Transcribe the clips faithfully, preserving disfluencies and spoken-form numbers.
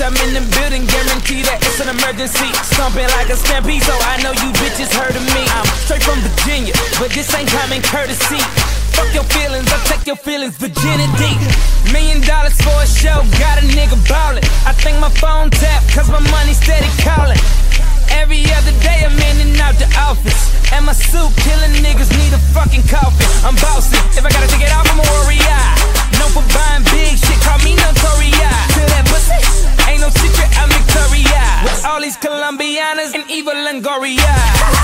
bitch, I'm in the building, guarantee that it's an emergency. Stomping like a stampede, so I know you bitches heard of me. I'm straight from Virginia, but this ain't common courtesy. Fuck your feelings, I take your feelings virginity. Million dollars for a show, got a nigga ballin'. I think my phone tap, cause my money steady callin'. Every other day I'm in and out the office, and my suit killing niggas need a fucking coffin. I'm bossy, if I gotta take it off, I'm a warrior. Known for buying big shit, call me Notorious. To that pussy, ain't no secret, I'm Victoria. With all these Colombianas and evil Longoria.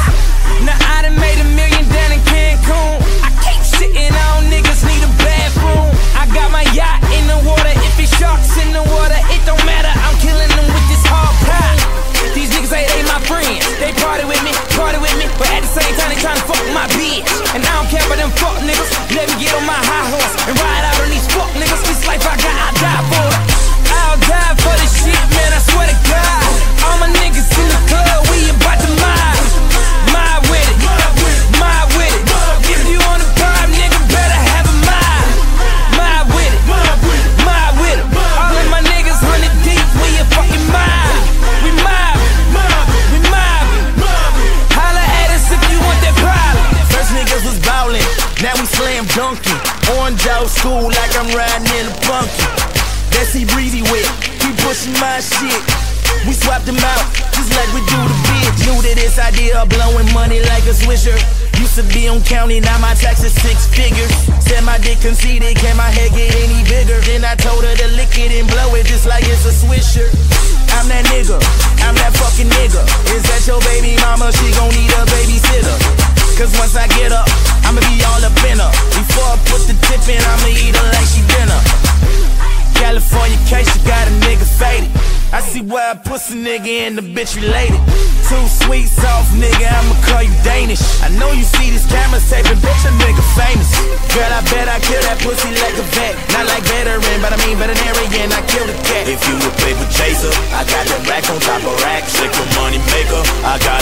Now I done made a million down in Cancun. I keep shitting on niggas, need a bathroom. I got my yacht in the water, if it's sharks in the water, it don't matter, I'm killing them with this hard pie. These niggas say they my friends, they party with me, party with me, but at the same time they tryna fuck my bitch. And I don't care about them fuck niggas, let me get on my high horse and ride out on these fuck niggas. This life I got, I'll die for it. I'll die for this shit, man, I swear to God. All my niggas in the club, we about to mob. Mob with it, mob with it. If you on the vibe, nigga, better have a mob. Mob with it, mob with it. All of my niggas hundred deep, we a fucking mob. We mob, we mob. Holla at us if you want that problem. First niggas was ballin', now we slam dunkin'. Orange out school like I'm riding in a bunkie. That's he breezy with, he pushin' my shit. We swapped them out, just like we do the bitch. Knew that this idea of blowing money like a swisher. Used to be on county, now my tax is six figures. Said my dick conceited, can my head get any bigger? Then I told her to lick it and blow it just like it's a swisher. I'm that nigga, I'm that fucking nigga. Is that your baby mama? She gon' need a babysitter. Cause once I get her, I'ma be all up in her. Before I put the tip in, I'ma eat her like she dinner. California case, you got a nigga faded. I see why I pussy nigga and the bitch related. Too sweet, soft nigga, I'ma call you Danish. I know you see these cameras taping, bitch, a nigga famous. Girl, I bet I kill that pussy like a vet. Not like veteran, but I mean veterinarian, I kill the cat. If you a paper chaser, I got that rack on top of rack. Sick of money maker, I got